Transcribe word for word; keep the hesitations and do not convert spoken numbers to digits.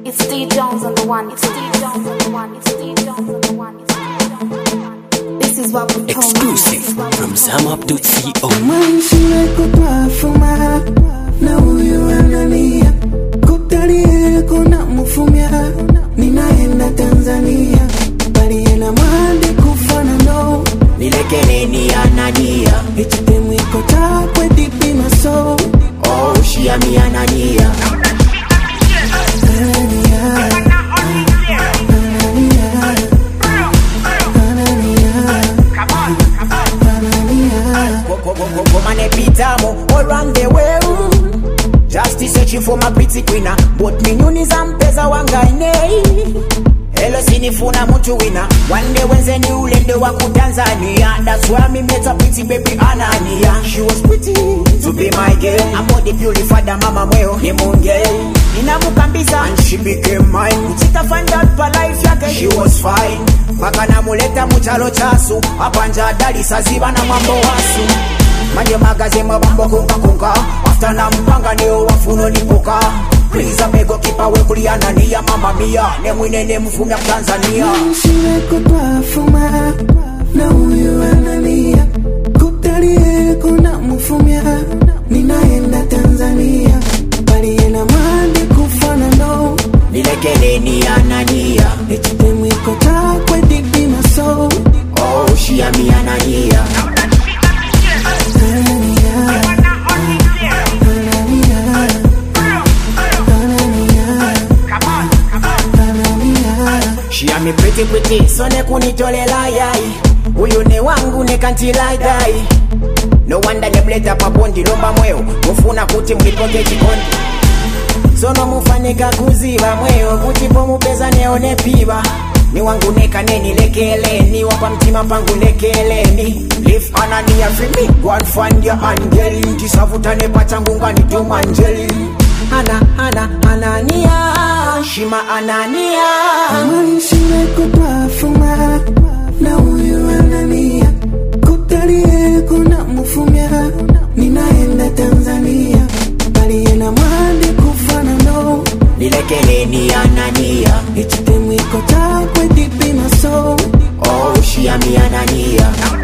It's D Jones on the one. It's D Jones on the one. It's D Jones on the one. It's D Jones on the one. This is what we call exclusive from zamup dot co. Maisha kutwa fuma na huyu anania kutalie kuna mfumia ninaenda Tanzania bali ena mande kufana no nilekeleni anania itemu iko takwe deep in my soul oh she ami anania Woman epitamo around the world, just searching for my pretty queen. But me nyuniza mpeza wangaine. Hello sinifuna mtu wina. One day wenze ni ulende wa kutanzania. That's why me met a pretty baby Anania. She was pretty to be my girl. I'm more the purified mama mweo ni munge. Ninamukambisa and she became mine. Chita find out for life yake. She was fine. Paka namuleta muchalo chasu. Apanja dali saziba na mambo wasu. Manje magaze mabambo kunga kunga. After na mpanga neo wafuno nipoka. Please amego kipa we kuliana ni ya mama mia. Ne mwinene mfumia Tanzania. Shile kutwa fuma na huyu anania kutalie kuna mfumia ninaenda Tanzania bali ena mande kufana no nilekeleni anania itemu iko takwe deep in my soul oh she ami anania She am me pretty pretty, so ne kunitolela yai. Uyu ne wangu ne kantila dai. No wonder ne bleta papondi lomba mweo. Mufuna kuti mlipoke chikondi. So no mufanika kuziba mweo. Kutipo mupeza neone piba. Ni wangu neka neni lekeleni. Wapa mtima pangu lekeleni. Live anania free me. Go and find your angel. Kisavuta ne pachangunga ni tumanjeli. Ana, ana, anania Shima anania Maisha kutwa fuma na huyu anania kutalie kuna mfumia ninaenda Tanzania bali ena mande kufana no nilekeleni anania itemu iko takwe deep in my soul oh she ami anania